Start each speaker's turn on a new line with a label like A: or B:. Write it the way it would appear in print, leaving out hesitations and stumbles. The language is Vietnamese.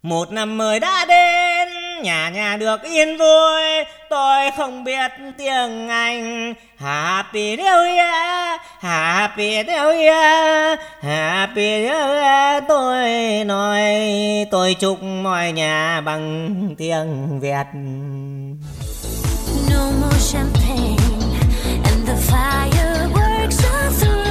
A: Một năm mới đã đến, nhà nhà được yên vui, tôi không biết tiếng Anh. Happy New Year, Happy New Year, Happy New Year. Tôi nói tôi chúc mọi nhà bằng tiếng Việt.
B: No more champagne and the fireworks are through.